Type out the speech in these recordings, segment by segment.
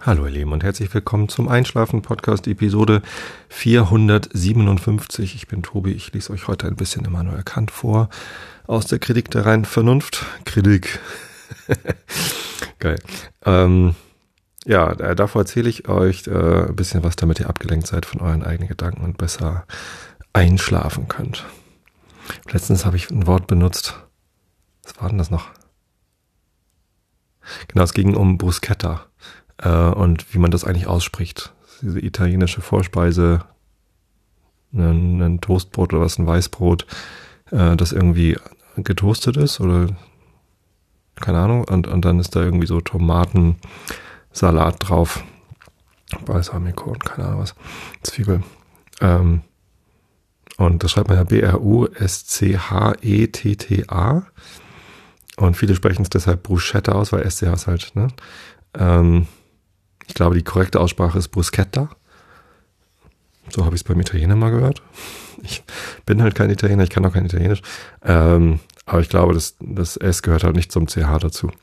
Hallo ihr Lieben und herzlich willkommen zum Einschlafen-Podcast Episode 457. Ich bin Tobi, ich lese euch heute ein bisschen Immanuel Kant vor aus der Kritik der reinen Vernunft. Kritik. Geil. Davor erzähle ich euch ein bisschen was, damit ihr abgelenkt seid von euren eigenen Gedanken und besser einschlafen könnt. Letztens habe ich ein Wort benutzt. Was war denn das noch? Genau, es ging um Bruschetta. Und wie man das eigentlich ausspricht. Diese italienische Vorspeise, ein Toastbrot oder was, ein Weißbrot, das irgendwie getoastet ist oder keine Ahnung. Und dann ist da irgendwie so Tomatensalat drauf. Balsamico und keine Ahnung was. Zwiebel. Und das schreibt man ja B-R-U-S-C-H-E-T-T-A. Und viele sprechen es deshalb Bruschetta aus, weil SCH ist halt, ne? Ich glaube, die korrekte Aussprache ist Bruschetta. So habe ich es beim Italiener mal gehört. Ich bin halt kein Italiener, ich kann auch kein Italienisch. Aber ich glaube, das S gehört halt nicht zum CH dazu.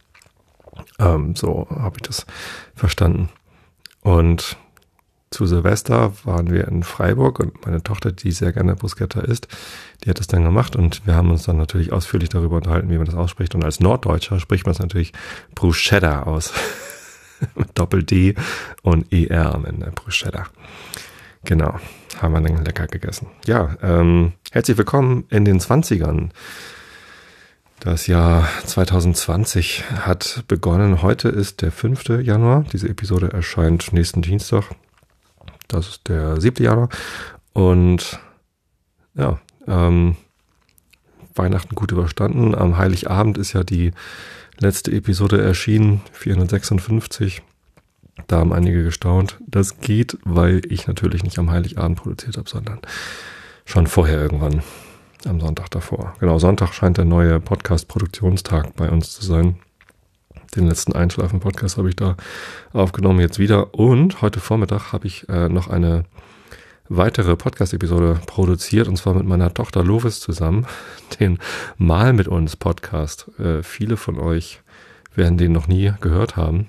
So habe ich das verstanden. Und zu Silvester waren wir in Freiburg und meine Tochter, die sehr gerne Bruschetta isst, die hat das dann gemacht und wir haben uns dann natürlich ausführlich darüber unterhalten, wie man das ausspricht. Und als Norddeutscher spricht man es natürlich Bruschetta aus. Mit Doppel-D und ER am Ende. Bruschetta. Genau. Haben wir dann lecker gegessen. Ja, herzlich willkommen in den 20ern. Das Jahr 2020 hat begonnen. Heute ist der 5. Januar. Diese Episode erscheint nächsten Dienstag. Das ist der 7. Januar. Und ja, Weihnachten gut überstanden. Am Heiligabend ist ja die letzte Episode erschienen, 456. Da haben einige gestaunt. Das geht, weil ich natürlich nicht am Heiligabend produziert habe, sondern schon vorher irgendwann am Sonntag davor. Genau, Sonntag scheint der neue Podcast-Produktionstag bei uns zu sein. Den letzten Einschlafen-Podcast habe ich da aufgenommen, jetzt wieder. Und heute Vormittag habe ich noch eine weitere Podcast-Episode produziert, und zwar mit meiner Tochter Lovis zusammen, den Mal mit uns Podcast. Viele von euch werden den noch nie gehört haben.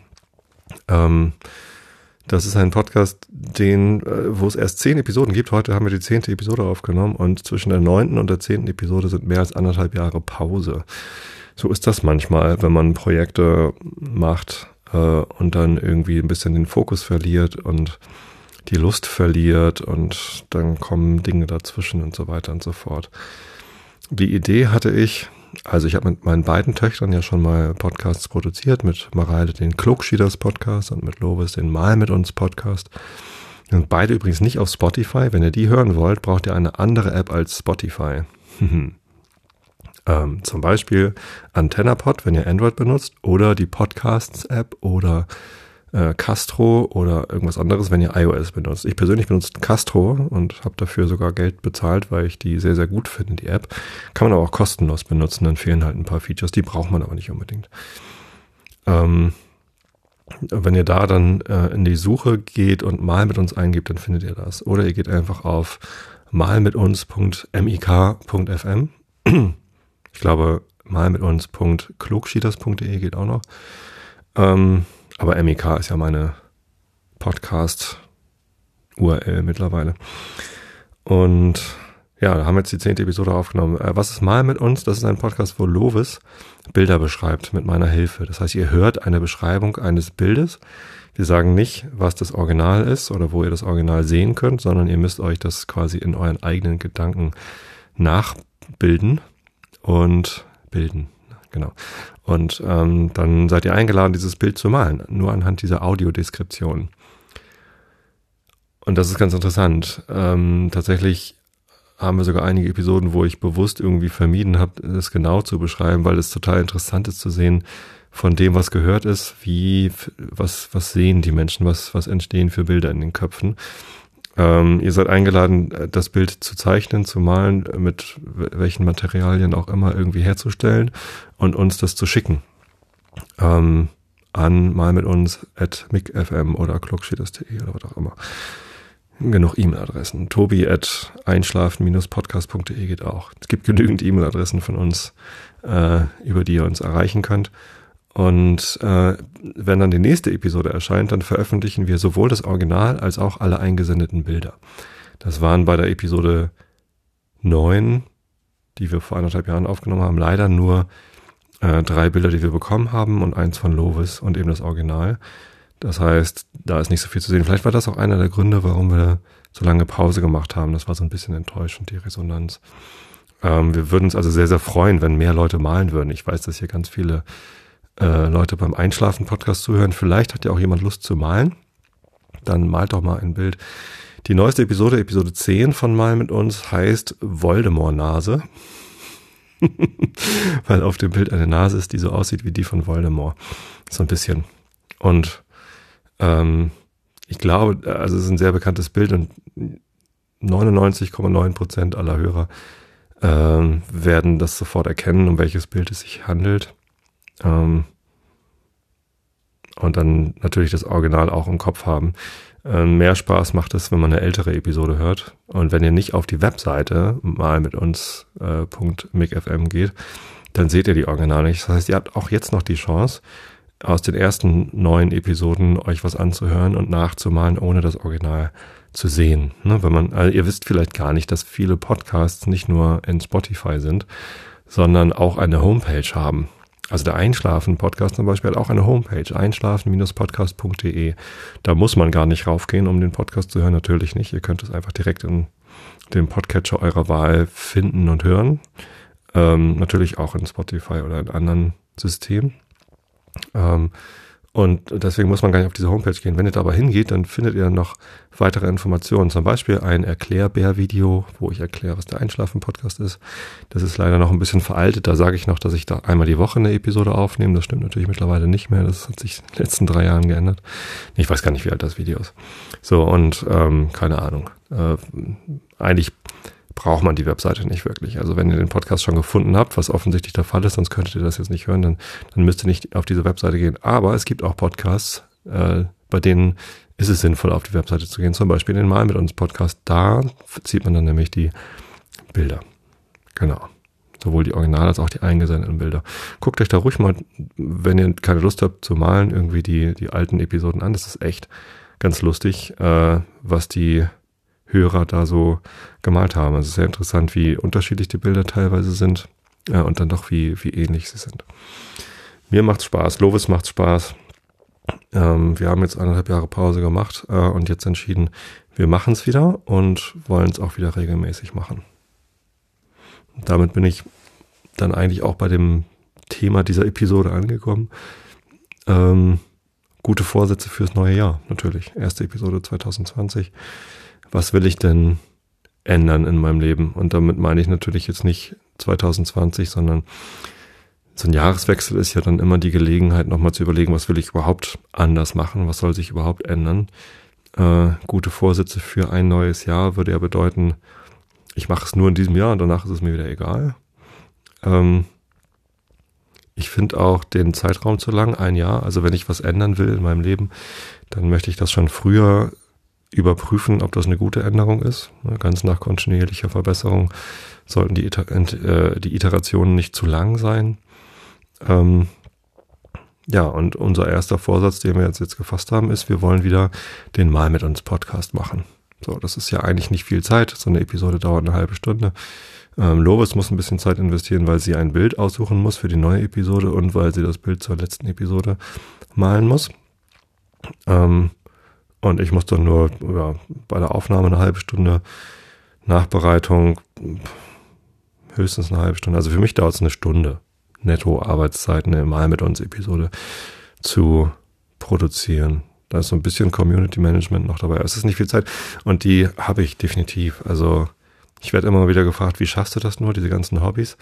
Das ist ein Podcast, wo es erst 10 Episoden gibt. Heute haben wir die 10. Episode aufgenommen und zwischen der 9. und der 10. Episode sind mehr als 1,5 Jahre Pause. So ist das manchmal, wenn man Projekte macht und dann irgendwie ein bisschen den Fokus verliert und die Lust verliert und dann kommen Dinge dazwischen und so weiter und so fort. Die Idee hatte ich habe mit meinen beiden Töchtern ja schon mal Podcasts produziert, mit Mareile den Klugschieders Podcast und mit Lovis den Mal mit uns Podcast. Und beide übrigens nicht auf Spotify. Wenn ihr die hören wollt, braucht ihr eine andere App als Spotify. Zum Beispiel AntennaPod, wenn ihr Android benutzt, oder die Podcasts-App oder Castro oder irgendwas anderes, wenn ihr iOS benutzt. Ich persönlich benutze Castro und habe dafür sogar Geld bezahlt, weil ich die sehr, sehr gut finde, die App. Kann man aber auch kostenlos benutzen, dann fehlen halt ein paar Features, die braucht man aber nicht unbedingt. Wenn ihr da dann in die Suche geht und mal mit uns eingebt, dann findet ihr das. Oder ihr geht einfach auf malmituns.mik.fm. Ich glaube, malmituns.klugschieders.de geht auch noch. Aber MIK ist ja meine Podcast-URL mittlerweile. Und ja, da haben wir jetzt die 10. Episode aufgenommen. Was ist Mal mit uns? Das ist ein Podcast, wo Lovis Bilder beschreibt mit meiner Hilfe. Das heißt, ihr hört eine Beschreibung eines Bildes. Wir sagen nicht, was das Original ist oder wo ihr das Original sehen könnt, sondern ihr müsst euch das quasi in euren eigenen Gedanken nachbilden und bilden. Genau. Und dann seid ihr eingeladen, dieses Bild zu malen, nur anhand dieser Audiodeskription. Und das ist ganz interessant. Tatsächlich haben wir sogar einige Episoden, wo ich bewusst irgendwie vermieden habe, das genau zu beschreiben, weil es total interessant ist zu sehen, von dem, was gehört ist, was sehen die Menschen, was entstehen für Bilder in den Köpfen. Ihr seid eingeladen, das Bild zu zeichnen, zu malen, mit welchen Materialien auch immer irgendwie herzustellen und uns das zu schicken. An malmituns@mik.fm oder klugschieders.de oder was auch immer. Genug E-Mail-Adressen. tobi@einschlafen-podcast.de geht auch. Es gibt genügend E-Mail-Adressen von uns, über die ihr uns erreichen könnt. Und wenn dann die nächste Episode erscheint, dann veröffentlichen wir sowohl das Original als auch alle eingesendeten Bilder. Das waren bei der Episode 9, die wir vor 1,5 Jahren aufgenommen haben, leider nur 3 Bilder, die wir bekommen haben und 1 von Lovis und eben das Original. Das heißt, da ist nicht so viel zu sehen. Vielleicht war das auch einer der Gründe, warum wir so lange Pause gemacht haben. Das war so ein bisschen enttäuschend, die Resonanz. Wir würden uns also sehr, sehr freuen, wenn mehr Leute malen würden. Ich weiß, dass hier ganz viele Leute beim Einschlafen-Podcast zuhören. Vielleicht hat ja auch jemand Lust zu malen. Dann malt doch mal ein Bild. Die neueste Episode, Episode 10 von Mal mit uns, heißt Voldemort-Nase. Weil auf dem Bild eine Nase ist, die so aussieht wie die von Voldemort. So ein bisschen. Und ich glaube, also es ist ein sehr bekanntes Bild und 99,9% aller Hörer werden das sofort erkennen, um welches Bild es sich handelt. Und dann natürlich das Original auch im Kopf haben. Mehr Spaß macht es, wenn man eine ältere Episode hört. Und wenn ihr nicht auf die Webseite mal mit uns .micfm geht, dann seht ihr die Originale nicht. Das heißt, ihr habt auch jetzt noch die Chance, aus den ersten 9 Episoden euch was anzuhören und nachzumalen, ohne das Original zu sehen. Ne, wenn man, also ihr wisst vielleicht gar nicht, dass viele Podcasts nicht nur in Spotify sind, sondern auch eine Homepage haben. Also der Einschlafen-Podcast zum Beispiel hat auch eine Homepage, einschlafen-podcast.de. Da muss man gar nicht raufgehen, um den Podcast zu hören, natürlich nicht. Ihr könnt es einfach direkt in dem Podcatcher eurer Wahl finden und hören. Natürlich auch in Spotify oder in anderen Systemen. Und deswegen muss man gar nicht auf diese Homepage gehen. Wenn ihr da aber hingeht, dann findet ihr noch weitere Informationen. Zum Beispiel ein Erklärbär-Video, wo ich erkläre, was der Einschlafen-Podcast ist. Das ist leider noch ein bisschen veraltet. Da sage ich noch, dass ich da einmal die Woche eine Episode aufnehme. Das stimmt natürlich mittlerweile nicht mehr. Das hat sich in den letzten 3 Jahren geändert. Ich weiß gar nicht, wie alt das Video ist. So, und keine Ahnung. Eigentlich braucht man die Webseite nicht wirklich. Also wenn ihr den Podcast schon gefunden habt, was offensichtlich der Fall ist, sonst könntet ihr das jetzt nicht hören, dann müsst ihr nicht auf diese Webseite gehen. Aber es gibt auch Podcasts, bei denen ist es sinnvoll, auf die Webseite zu gehen. Zum Beispiel den Mal mit uns Podcast. Da sieht man dann nämlich die Bilder. Genau. Sowohl die Original als auch die eingesendeten Bilder. Guckt euch da ruhig mal, wenn ihr keine Lust habt zu malen, irgendwie die alten Episoden an. Das ist echt ganz lustig, was die Hörer da so gemalt haben. Also sehr interessant, wie unterschiedlich die Bilder teilweise sind und dann doch wie ähnlich sie sind. Mir macht's Spaß, Lovis macht's Spaß. Wir haben jetzt 1,5 Jahre Pause gemacht und jetzt entschieden, wir machen es wieder und wollen es auch wieder regelmäßig machen. Und damit bin dann eigentlich auch bei dem Thema dieser Episode angekommen. Gute Vorsätze fürs neue Jahr, natürlich. Erste Episode 2020. Was will ich denn ändern in meinem Leben? Und damit meine ich natürlich jetzt nicht 2020, sondern so ein Jahreswechsel ist ja dann immer die Gelegenheit, nochmal zu überlegen, was will ich überhaupt anders machen? Was soll sich überhaupt ändern? Gute Vorsätze für ein neues Jahr würde ja bedeuten, ich mache es nur in diesem Jahr und danach ist es mir wieder egal. Ich finde auch den Zeitraum zu lang, 1 Jahr. Also wenn ich was ändern will in meinem Leben, dann möchte ich das schon früher überprüfen, ob das eine gute Änderung ist. Ganz nach kontinuierlicher Verbesserung sollten die Iterationen nicht zu lang sein. Ja, und unser erster Vorsatz, den wir jetzt gefasst haben, ist, wir wollen wieder den Mal mit uns Podcast machen. So, das ist ja eigentlich nicht viel Zeit. So eine Episode dauert eine halbe Stunde. Lovis muss ein bisschen Zeit investieren, weil sie ein Bild aussuchen muss für die neue Episode und weil sie das Bild zur letzten Episode malen muss. Und ich muss dann nur bei der Aufnahme eine halbe Stunde, Nachbereitung höchstens eine halbe Stunde. Also für mich dauert es 1 Stunde netto Arbeitszeit, eine Mal mit uns Episode zu produzieren. Da ist so ein bisschen Community Management noch dabei. Es ist nicht viel Zeit und die habe ich definitiv. Also ich werde immer wieder gefragt, wie schaffst du das nur, diese ganzen Hobbys?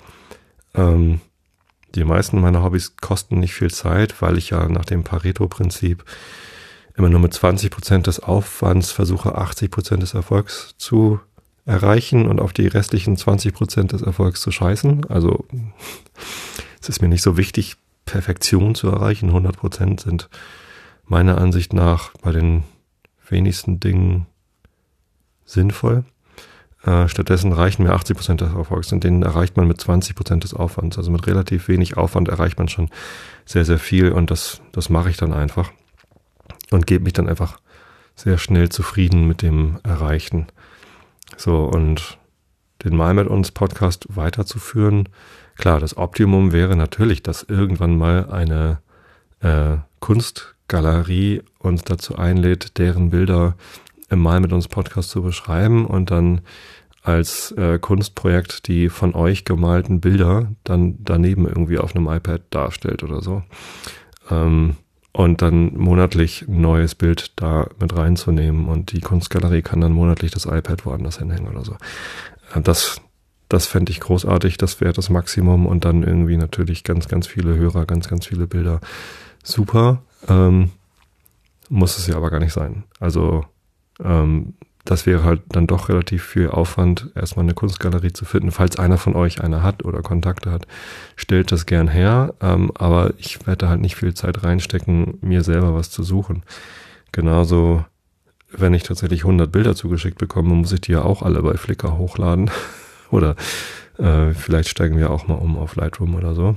Die meisten meiner Hobbys kosten nicht viel Zeit, weil ich ja nach dem Pareto-Prinzip immer nur mit 20% des Aufwands versuche, 80% des Erfolgs zu erreichen und auf die restlichen 20% des Erfolgs zu scheißen. Also es ist mir nicht so wichtig, Perfektion zu erreichen. 100% sind meiner Ansicht nach bei den wenigsten Dingen sinnvoll. Stattdessen reichen mir 80% des Erfolgs und den erreicht man mit 20% des Aufwands. Also mit relativ wenig Aufwand erreicht man schon sehr, sehr viel und das mache ich dann einfach und gebe mich dann einfach sehr schnell zufrieden mit dem Erreichten. So, und den Mal mit uns Podcast weiterzuführen, klar, das Optimum wäre natürlich, dass irgendwann mal eine Kunstgalerie uns dazu einlädt, deren Bilder im Mal mit uns Podcast zu beschreiben und dann als Kunstprojekt die von euch gemalten Bilder dann daneben irgendwie auf einem iPad darstellt oder so. Und dann monatlich ein neues Bild da mit reinzunehmen und die Kunstgalerie kann dann monatlich das iPad woanders hinhängen oder so. Das fände ich großartig, das wäre das Maximum und dann irgendwie natürlich ganz, ganz viele Hörer, ganz, ganz viele Bilder. Super, muss es ja aber gar nicht sein. Also das wäre halt dann doch relativ viel Aufwand, erstmal eine Kunstgalerie zu finden. Falls einer von euch eine hat oder Kontakte hat, stellt das gern her. Aber ich werde halt nicht viel Zeit reinstecken, mir selber was zu suchen. Genauso, wenn ich tatsächlich 100 Bilder zugeschickt bekomme, muss ich die ja auch alle bei Flickr hochladen. Oder vielleicht steigen wir auch mal um auf Lightroom oder so.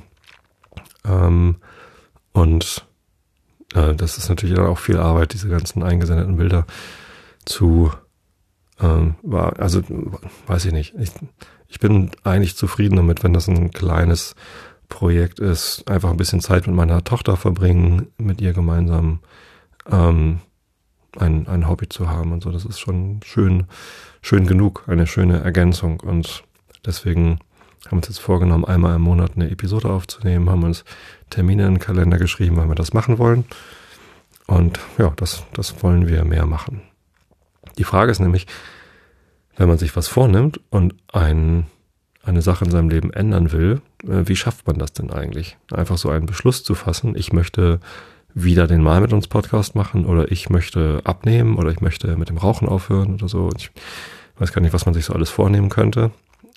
Und das ist natürlich auch viel Arbeit, diese ganzen eingesendeten Bilder also weiß ich nicht. Ich bin eigentlich zufrieden damit, wenn das ein kleines Projekt ist. Einfach ein bisschen Zeit mit meiner Tochter verbringen, mit ihr gemeinsam ein Hobby zu haben und so. Das ist schon schön genug, eine schöne Ergänzung. Und deswegen haben wir uns jetzt vorgenommen, einmal im Monat eine Episode aufzunehmen, haben uns Termine in den Kalender geschrieben, weil wir das machen wollen. Und ja, das wollen wir mehr machen. Die Frage ist nämlich, wenn man sich was vornimmt und eine Sache in seinem Leben ändern will, wie schafft man das denn eigentlich? Einfach so einen Beschluss zu fassen, ich möchte wieder den Mal mit uns Podcast machen oder ich möchte abnehmen oder ich möchte mit dem Rauchen aufhören oder so. Ich weiß gar nicht, was man sich so alles vornehmen könnte.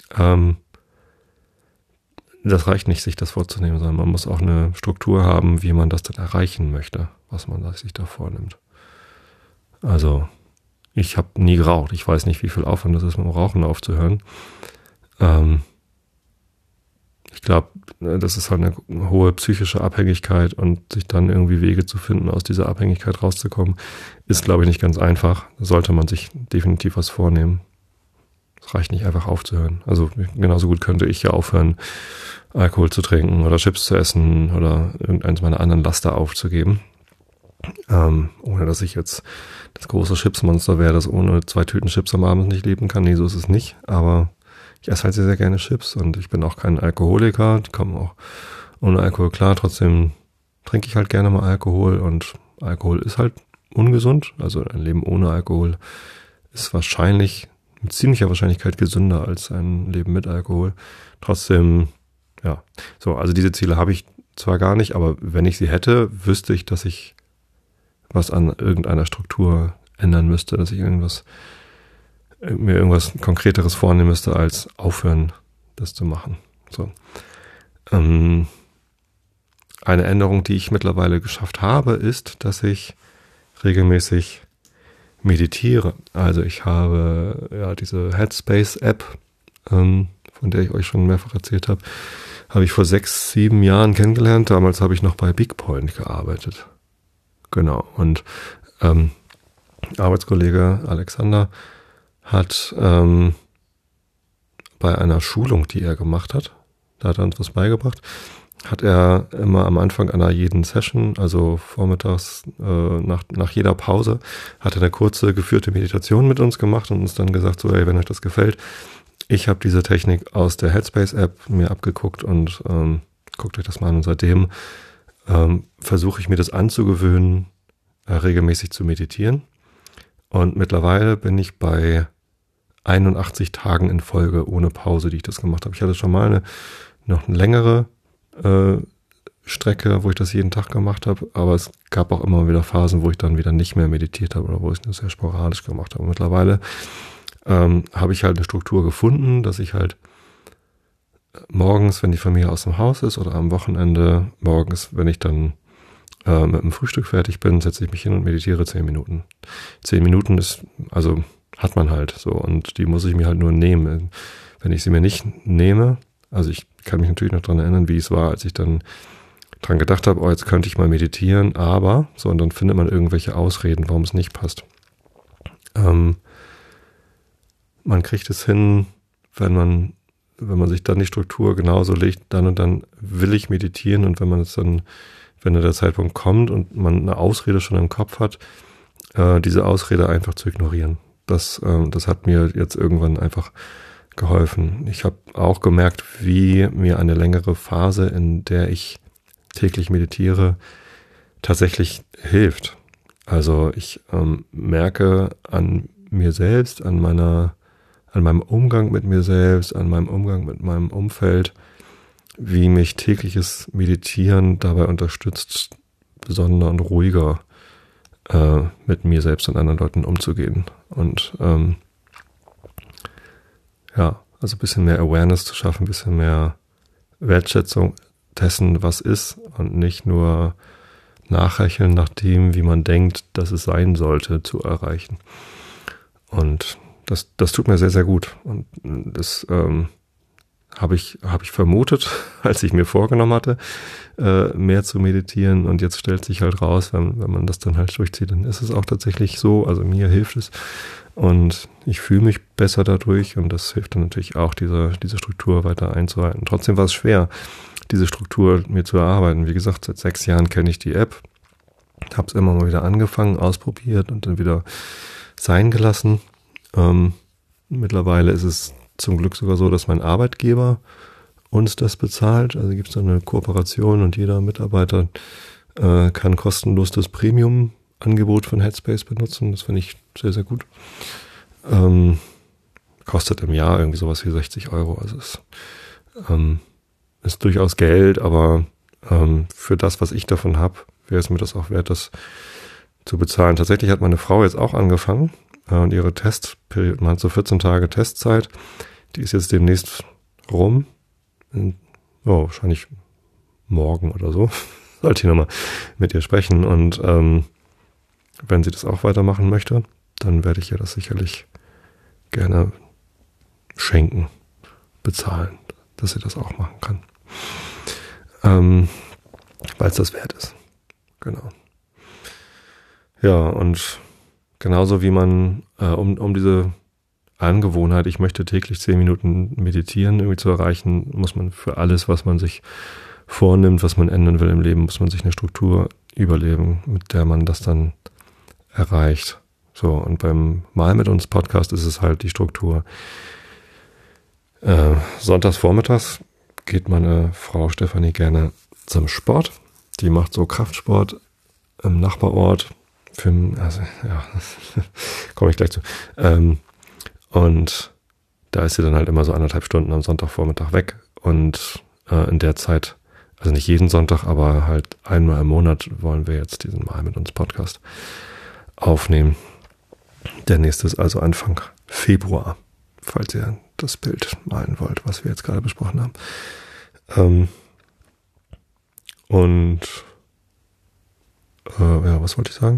Das reicht nicht, sich das vorzunehmen, sondern man muss auch eine Struktur haben, wie man das dann erreichen möchte, was man sich da vornimmt. Also ich habe nie geraucht. Ich weiß nicht, wie viel Aufwand das ist, mit dem Rauchen aufzuhören. Ich glaube, das ist halt eine hohe psychische Abhängigkeit und sich dann irgendwie Wege zu finden, aus dieser Abhängigkeit rauszukommen, ist, glaube ich, nicht ganz einfach. Da sollte man sich definitiv was vornehmen. Es reicht nicht einfach aufzuhören. Also genauso gut könnte ich ja aufhören, Alkohol zu trinken oder Chips zu essen oder irgendeins meiner anderen Laster aufzugeben. Ohne dass ich jetzt das große Chipsmonster wäre, das ohne 2 Tüten Chips am Abend nicht leben kann. Nee, so ist es nicht. Aber ich esse halt sehr, sehr gerne Chips und ich bin auch kein Alkoholiker. Die kommen auch ohne Alkohol klar. Trotzdem trinke ich halt gerne mal Alkohol und Alkohol ist halt ungesund. Also ein Leben ohne Alkohol ist wahrscheinlich mit ziemlicher Wahrscheinlichkeit gesünder als ein Leben mit Alkohol. Trotzdem, ja. So, also diese Ziele habe ich zwar gar nicht, aber wenn ich sie hätte, wüsste ich, dass ich was an irgendeiner Struktur ändern müsste, dass ich mir irgendwas Konkreteres vornehmen müsste, als aufhören, das zu machen. So. Eine Änderung, die ich mittlerweile geschafft habe, ist, dass ich regelmäßig meditiere. Also ich habe ja diese Headspace-App, von der ich euch schon mehrfach erzählt habe, habe ich vor 6, 7 Jahren kennengelernt. Damals habe ich noch bei BigPoint gearbeitet. Genau, und Arbeitskollege Alexander hat bei einer Schulung, die er gemacht hat, da hat er uns was beigebracht, hat er immer am Anfang einer jeden Session, also vormittags nach jeder Pause, hat er eine kurze geführte Meditation mit uns gemacht und uns dann gesagt, so, ey, wenn euch das gefällt, ich habe diese Technik aus der Headspace-App mir abgeguckt und guckt euch das mal an und seitdem versuche ich mir das anzugewöhnen, regelmäßig zu meditieren. Und mittlerweile bin ich bei 81 Tagen in Folge ohne Pause, die ich das gemacht habe. Ich hatte schon mal noch eine längere Strecke, wo ich das jeden Tag gemacht habe, aber es gab auch immer wieder Phasen, wo ich dann wieder nicht mehr meditiert habe oder wo ich das sehr sporadisch gemacht habe. Mittlerweile habe ich halt eine Struktur gefunden, dass ich halt morgens, wenn die Familie aus dem Haus ist oder am Wochenende morgens, wenn ich dann mit dem Frühstück fertig bin, setze ich mich hin und meditiere 10 Minuten. 10 Minuten ist, also hat man halt so und die muss ich mir halt nur nehmen. Wenn ich sie mir nicht nehme, also ich kann mich natürlich noch daran erinnern, wie es war, als ich dann dran gedacht habe, oh, jetzt könnte ich mal meditieren, aber, so, und dann findet man irgendwelche Ausreden, warum es nicht passt. Man kriegt es hin, wenn man sich dann die Struktur genauso legt, dann und dann will ich meditieren, und wenn man es dann, wenn der Zeitpunkt kommt und man eine Ausrede schon im Kopf hat, diese Ausrede einfach zu ignorieren. Das hat mir jetzt irgendwann einfach geholfen. Ich habe auch gemerkt, wie mir eine längere Phase, in der ich täglich meditiere, tatsächlich hilft. Also ich merke an mir selbst, an meinem Umgang mit mir selbst, an meinem Umgang mit meinem Umfeld, wie mich tägliches Meditieren dabei unterstützt, besonderer und ruhiger mit mir selbst und anderen Leuten umzugehen. Und also ein bisschen mehr Awareness zu schaffen, ein bisschen mehr Wertschätzung dessen, was ist, und nicht nur nachrechnen nach dem, wie man denkt, dass es sein sollte, zu erreichen. Und das tut mir sehr, sehr gut. Und das habe ich vermutet, als ich mir vorgenommen hatte, mehr zu meditieren. Und jetzt stellt sich halt raus, wenn man das dann halt durchzieht, dann ist es auch tatsächlich so. Also mir hilft es. Und ich fühle mich besser dadurch. Und das hilft dann natürlich auch, diese Struktur weiter einzuhalten. Trotzdem war es schwer, diese Struktur mir zu erarbeiten. Wie gesagt, seit 6 Jahren kenne ich die App. Habe es immer mal wieder angefangen, ausprobiert und dann wieder sein gelassen. Mittlerweile ist es zum Glück sogar so, dass mein Arbeitgeber uns das bezahlt. Also gibt es da eine Kooperation und jeder Mitarbeiter kann kostenlos das Premium-Angebot von Headspace benutzen. Das finde ich sehr, sehr gut. Kostet im Jahr irgendwie sowas wie 60 Euro. Also es ist durchaus Geld, aber für das, was ich davon habe, wäre es mir das auch wert, das zu bezahlen. Tatsächlich hat meine Frau jetzt auch angefangen und ihre Testperiode, man hat so 14 Tage Testzeit, die ist jetzt demnächst rum. Wahrscheinlich morgen oder so. Sollte ich nochmal mit ihr sprechen. Und wenn sie das auch weitermachen möchte, dann werde ich ihr das sicherlich gerne schenken, bezahlen, dass sie das auch machen kann. Weil es das wert ist. Genau. Ja, und genauso wie man, um diese Angewohnheit, ich möchte täglich 10 Minuten meditieren, irgendwie zu erreichen, muss man für alles, was man sich vornimmt, was man ändern will im Leben, muss man sich eine Struktur überlegen, mit der man das dann erreicht. So, und beim Mal mit uns Podcast ist es halt die Struktur. Sonntags vormittags geht meine Frau Stefanie gerne zum Sport. Die macht so Kraftsport im Nachbarort. Komme ich gleich zu. Und da ist sie dann halt immer so 1,5 Stunden am Sonntagvormittag weg. Und in der Zeit, also nicht jeden Sonntag, aber halt einmal im Monat wollen wir jetzt diesen Mal mit uns Podcast aufnehmen. Der nächste ist also Anfang Februar, falls ihr das Bild malen wollt, was wir jetzt gerade besprochen haben. Was wollte ich sagen?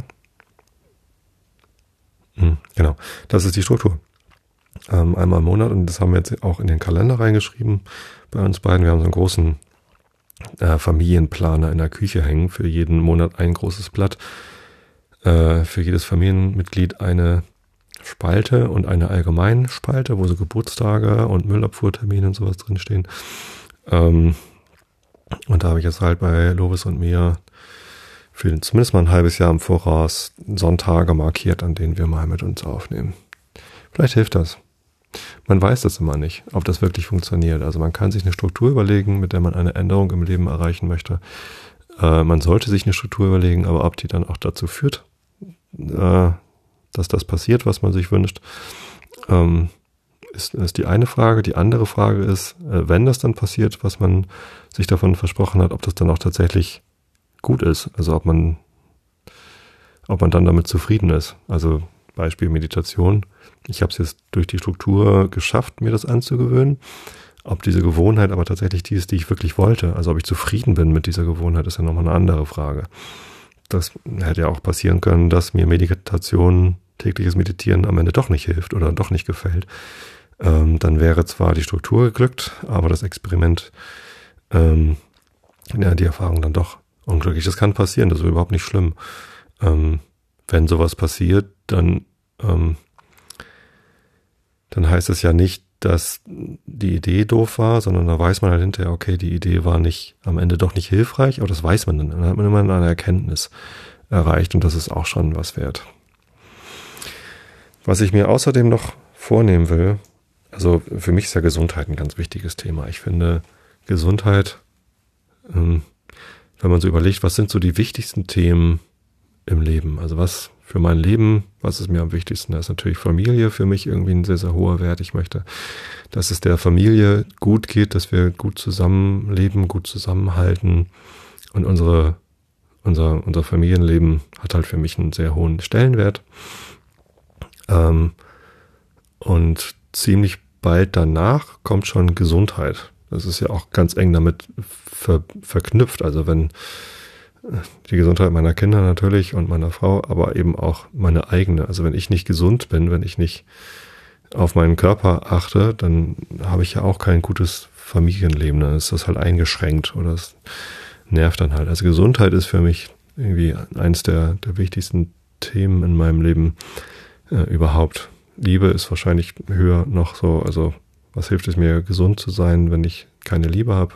Genau, das ist die Struktur. Einmal im Monat, und das haben wir jetzt auch in den Kalender reingeschrieben bei uns beiden. Wir haben so einen großen Familienplaner in der Küche hängen, für jeden Monat ein großes Blatt, für jedes Familienmitglied eine Spalte und eine Allgemeinspalte, wo so Geburtstage und Müllabfuhrtermine und sowas drinstehen. Und da habe ich jetzt halt bei Lovis und mir für zumindest mal ein halbes Jahr im Voraus Sonntage markiert, an denen wir mal mit uns aufnehmen. Vielleicht hilft das. Man weiß das immer nicht, ob das wirklich funktioniert. Also man kann sich eine Struktur überlegen, mit der man eine Änderung im Leben erreichen möchte. Man sollte sich eine Struktur überlegen, aber ob die dann auch dazu führt, dass das passiert, was man sich wünscht, ist die eine Frage. Die andere Frage ist, wenn das dann passiert, was man sich davon versprochen hat, ob das dann auch tatsächlich gut ist. Also ob man dann damit zufrieden ist. Also Beispiel Meditation. Ich habe es jetzt durch die Struktur geschafft, mir das anzugewöhnen. Ob diese Gewohnheit aber tatsächlich die ist, die ich wirklich wollte, also ob ich zufrieden bin mit dieser Gewohnheit, ist ja nochmal eine andere Frage. Das hätte ja auch passieren können, dass mir Meditation tägliches Meditieren am Ende doch nicht hilft oder doch nicht gefällt, dann wäre zwar die Struktur geglückt, aber das Experiment, die Erfahrung dann doch unglücklich. Das kann passieren, das ist überhaupt nicht schlimm. Wenn sowas passiert, dann heißt es ja nicht, dass die Idee doof war, sondern da weiß man halt hinterher, okay, die Idee war am Ende doch nicht hilfreich, aber das weiß man dann. Dann hat man immer eine Erkenntnis erreicht und das ist auch schon was wert. Was ich mir außerdem noch vornehmen will, also für mich ist ja Gesundheit ein ganz wichtiges Thema. Ich finde Gesundheit, wenn man so überlegt, was sind so die wichtigsten Themen im Leben? Also was für mein Leben, was ist mir am wichtigsten? Da ist natürlich Familie für mich irgendwie ein sehr, sehr hoher Wert. Ich möchte, dass es der Familie gut geht, dass wir gut zusammenleben, gut zusammenhalten. Und unser Familienleben hat halt für mich einen sehr hohen Stellenwert. Und ziemlich bald danach kommt schon Gesundheit. Das ist ja auch ganz eng damit verknüpft. Also wenn die Gesundheit meiner Kinder natürlich und meiner Frau, aber eben auch meine eigene. Also wenn ich nicht gesund bin, wenn ich nicht auf meinen Körper achte, dann habe ich ja auch kein gutes Familienleben. Dann ist das halt eingeschränkt oder es nervt dann halt. Also Gesundheit ist für mich irgendwie eins der wichtigsten Themen in meinem Leben überhaupt. Liebe ist wahrscheinlich höher noch so. Also was hilft es mir, gesund zu sein, wenn ich keine Liebe habe?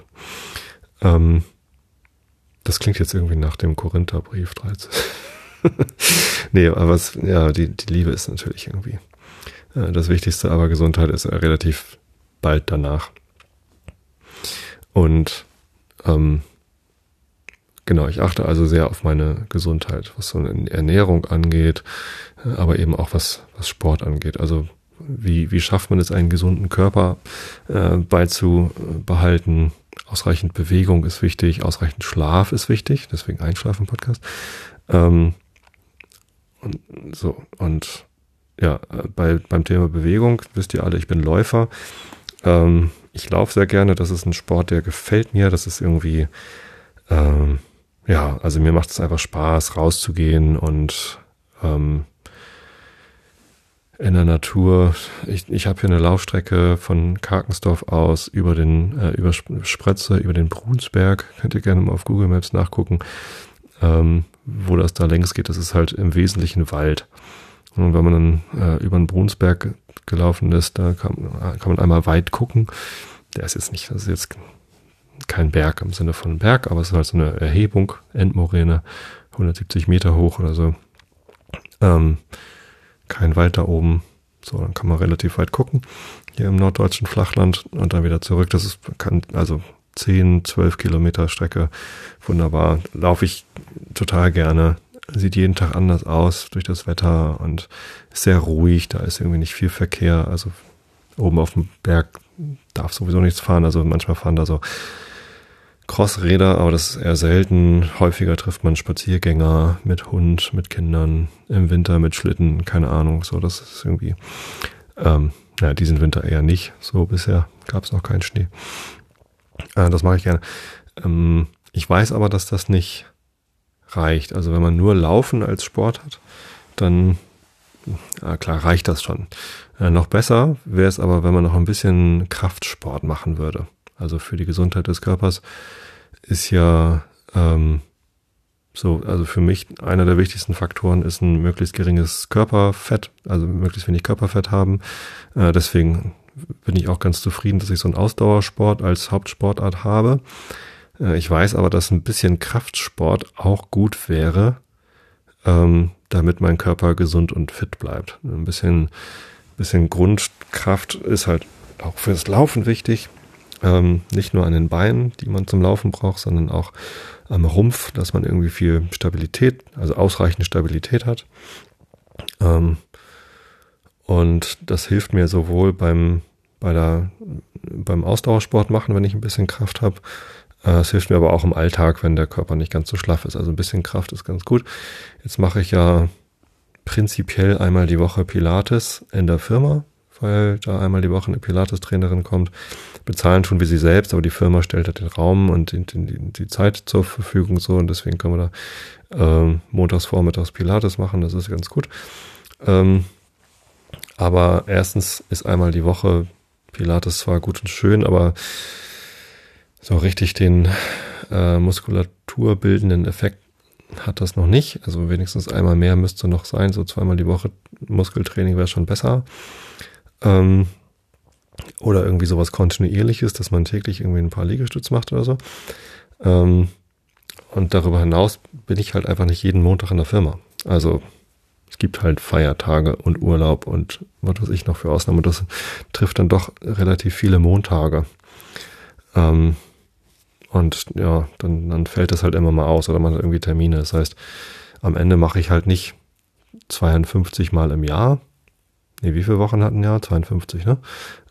Das klingt jetzt irgendwie nach dem Korintherbrief 13. Nee, aber die Liebe ist natürlich irgendwie das Wichtigste, aber Gesundheit ist relativ bald danach. Und genau, ich achte also sehr auf meine Gesundheit, was so eine Ernährung angeht, aber eben auch was Sport angeht. Also wie schafft man es, einen gesunden Körper beizubehalten? Ausreichend Bewegung ist wichtig, ausreichend Schlaf ist wichtig, deswegen Einschlafen-Podcast. Beim Thema Bewegung, wisst ihr alle, ich bin Läufer. Ich laufe sehr gerne, das ist ein Sport, der gefällt mir, das ist irgendwie, also mir macht es einfach Spaß, rauszugehen und in der Natur. Ich habe hier eine Laufstrecke von Karkensdorf aus über Spretze, über den Brunsberg. Könnt ihr gerne mal auf Google Maps nachgucken, wo das da längs geht. Das ist halt im Wesentlichen Wald. Und wenn man dann über den Brunsberg gelaufen ist, da kann man einmal weit gucken. Das ist jetzt kein Berg im Sinne von Berg, aber es ist halt so eine Erhebung, Endmoräne, 170 Meter hoch oder so. Kein Wald da oben. So, dann kann man relativ weit gucken. Hier im norddeutschen Flachland und dann wieder zurück. Das kann 10, 12 Kilometer Strecke. Wunderbar. Laufe ich total gerne. Sieht jeden Tag anders aus durch das Wetter und ist sehr ruhig. Da ist irgendwie nicht viel Verkehr. Also oben auf dem Berg darf sowieso nichts fahren. Also manchmal fahren da so Crossräder, aber das ist eher selten. Häufiger trifft man Spaziergänger mit Hund, mit Kindern, im Winter mit Schlitten, keine Ahnung. So, das ist irgendwie, diesen Winter eher nicht. So, bisher gab es noch keinen Schnee. Das mache ich gerne. Ich weiß aber, dass das nicht reicht. Also wenn man nur Laufen als Sport hat, dann, klar, reicht das schon. Noch besser wäre es aber, wenn man noch ein bisschen Kraftsport machen würde. Also für die Gesundheit des Körpers ist ja also für mich einer der wichtigsten Faktoren ist ein möglichst geringes Körperfett, also möglichst wenig Körperfett haben. Deswegen bin ich auch ganz zufrieden, dass ich so einen Ausdauersport als Hauptsportart habe. Ich weiß aber, dass ein bisschen Kraftsport auch gut wäre, damit mein Körper gesund und fit bleibt. Ein bisschen Grundkraft ist halt auch fürs Laufen wichtig. Nicht nur an den Beinen, die man zum Laufen braucht, sondern auch am Rumpf, dass man irgendwie viel Stabilität, also ausreichend Stabilität hat. Und das hilft mir sowohl beim Ausdauersport machen, wenn ich ein bisschen Kraft habe. Es hilft mir aber auch im Alltag, wenn der Körper nicht ganz so schlaff ist. Also ein bisschen Kraft ist ganz gut. Jetzt mache ich ja prinzipiell einmal die Woche Pilates in der Firma, weil da einmal die Woche eine Pilates-Trainerin kommt. Bezahlen tun wir sie selbst, aber die Firma stellt halt den Raum und die Zeit zur Verfügung so und deswegen können wir da montags, vormittags Pilates machen, das ist ganz gut. Aber erstens ist einmal die Woche Pilates zwar gut und schön, aber so richtig den muskulaturbildenden Effekt hat das noch nicht. Also wenigstens einmal mehr müsste noch sein. So zweimal die Woche Muskeltraining wäre schon besser. Oder irgendwie sowas Kontinuierliches, dass man täglich irgendwie ein paar Liegestütze macht oder so. Und darüber hinaus bin ich halt einfach nicht jeden Montag in der Firma. Also es gibt halt Feiertage und Urlaub und was weiß ich noch für Ausnahmen. Das trifft dann doch relativ viele Montage. Und ja, dann fällt das halt immer mal aus oder man hat irgendwie Termine. Das heißt, am Ende mache ich halt nicht 52 Mal im Jahr. Nee, wie viele Wochen hat ein Jahr? 52, ne?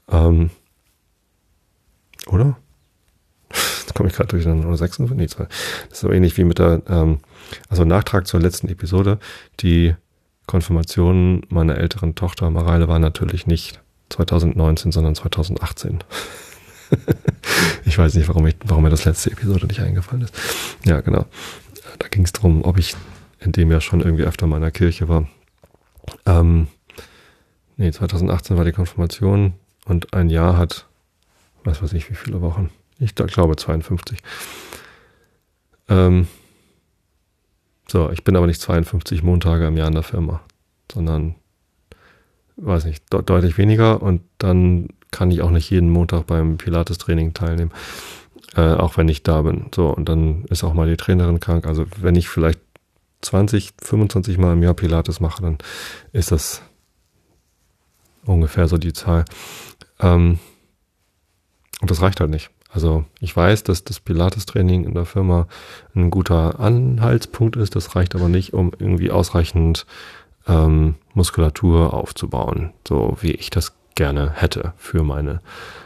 Oder? Jetzt komme ich gerade durch, oder 56? Nee, 2. Das ist so ähnlich wie mit der, also Nachtrag zur letzten Episode. Die Konfirmation meiner älteren Tochter Mareile war natürlich nicht 2019, sondern 2018. Ich weiß nicht, warum mir das letzte Episode nicht eingefallen ist. Ja, genau. Da ging es darum, ob ich in dem Jahr schon irgendwie öfter mal in der Kirche war. 2018 war die Konfirmation und ein Jahr hat, was weiß ich, wie viele Wochen. Ich glaube 52. Ich bin aber nicht 52 Montage im Jahr in der Firma, sondern, weiß nicht, deutlich weniger und dann kann ich auch nicht jeden Montag beim Pilates-Training teilnehmen, auch wenn ich da bin. So, und dann ist auch mal die Trainerin krank. Also wenn ich vielleicht 20, 25 Mal im Jahr Pilates mache, dann ist das ungefähr so die Zahl. Und das reicht halt nicht. Also ich weiß, dass das Pilates-Training in der Firma ein guter Anhaltspunkt ist. Das reicht aber nicht, um irgendwie ausreichend Muskulatur aufzubauen, so wie ich das gerne hätte für meine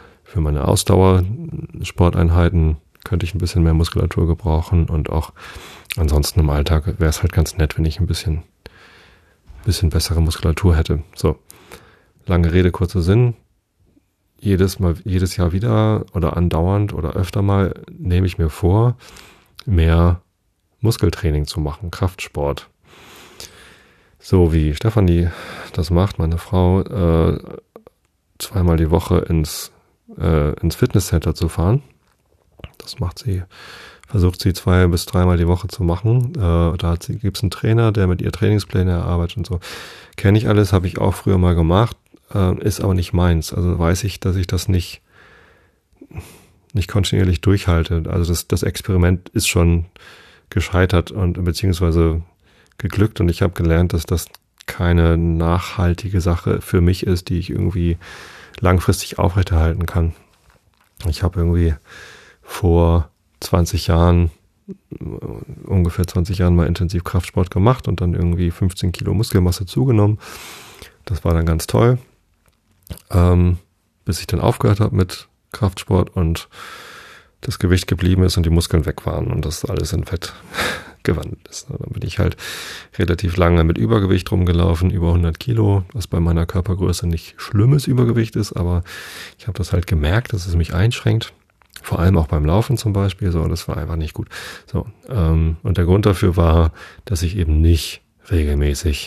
Ausdauersporteinheiten. Könnte ich ein bisschen mehr Muskulatur gebrauchen und auch ansonsten im Alltag wäre es halt ganz nett, wenn ich ein bisschen bessere Muskulatur hätte. So, lange Rede, kurzer Sinn. Jedes Jahr wieder oder andauernd oder öfter mal nehme ich mir vor, mehr Muskeltraining zu machen, Kraftsport. So wie Stefanie das macht, meine Frau, zweimal die Woche ins Fitnesscenter zu fahren. Das versucht sie 2 bis 3 Mal die Woche zu machen. Da gibt es einen Trainer, der mit ihr Trainingspläne erarbeitet und so. Kenne ich alles, habe ich auch früher mal gemacht, ist aber nicht meins. Also weiß ich, dass ich das nicht kontinuierlich durchhalte. Also das Experiment ist schon gescheitert und beziehungsweise geglückt und ich habe gelernt, dass das keine nachhaltige Sache für mich ist, die ich irgendwie langfristig aufrechterhalten kann. Ich habe irgendwie vor ungefähr 20 Jahren mal intensiv Kraftsport gemacht und dann irgendwie 15 Kilo Muskelmasse zugenommen. Das war dann ganz toll, bis ich dann aufgehört habe mit Kraftsport und das Gewicht geblieben ist und die Muskeln weg waren und das alles in Fett gewandelt ist. Dann bin ich halt relativ lange mit Übergewicht rumgelaufen, über 100 Kilo, was bei meiner Körpergröße nicht schlimmes Übergewicht ist, aber ich habe das halt gemerkt, dass es mich einschränkt. Vor allem auch beim Laufen zum Beispiel, so, das war einfach nicht gut. So, und der Grund dafür war, dass ich eben nicht regelmäßig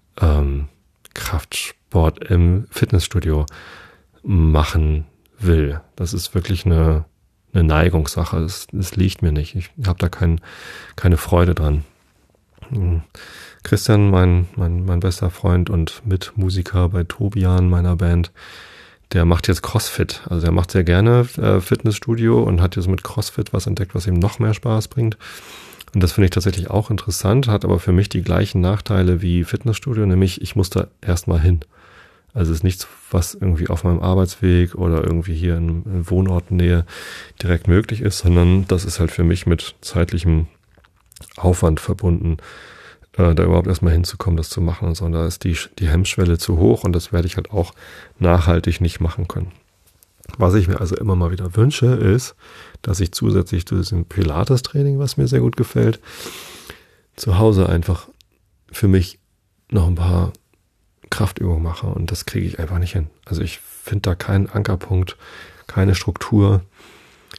Kraftsport im Fitnessstudio machen will. Das ist wirklich eine Neigungssache. Es liegt mir nicht. Ich habe da keine Freude dran. Christian, mein bester Freund und Mitmusiker bei Tobian, meiner Band, der macht jetzt CrossFit. Also er macht sehr gerne Fitnessstudio und hat jetzt mit CrossFit was entdeckt, was ihm noch mehr Spaß bringt. Und das finde ich tatsächlich auch interessant, hat aber für mich die gleichen Nachteile wie Fitnessstudio, nämlich ich muss da erstmal hin. Also es ist nichts, was irgendwie auf meinem Arbeitsweg oder irgendwie hier in Wohnortnähe direkt möglich ist, sondern das ist halt für mich mit zeitlichem Aufwand verbunden, da überhaupt erstmal hinzukommen, das zu machen und so. Und da ist die Hemmschwelle zu hoch und das werde ich halt auch nachhaltig nicht machen können. Was ich mir also immer mal wieder wünsche, ist, dass ich zusätzlich zu diesem Pilates-Training, was mir sehr gut gefällt, zu Hause einfach für mich noch ein paar Kraftübungen mache und das kriege ich einfach nicht hin. Also ich finde da keinen Ankerpunkt, keine Struktur,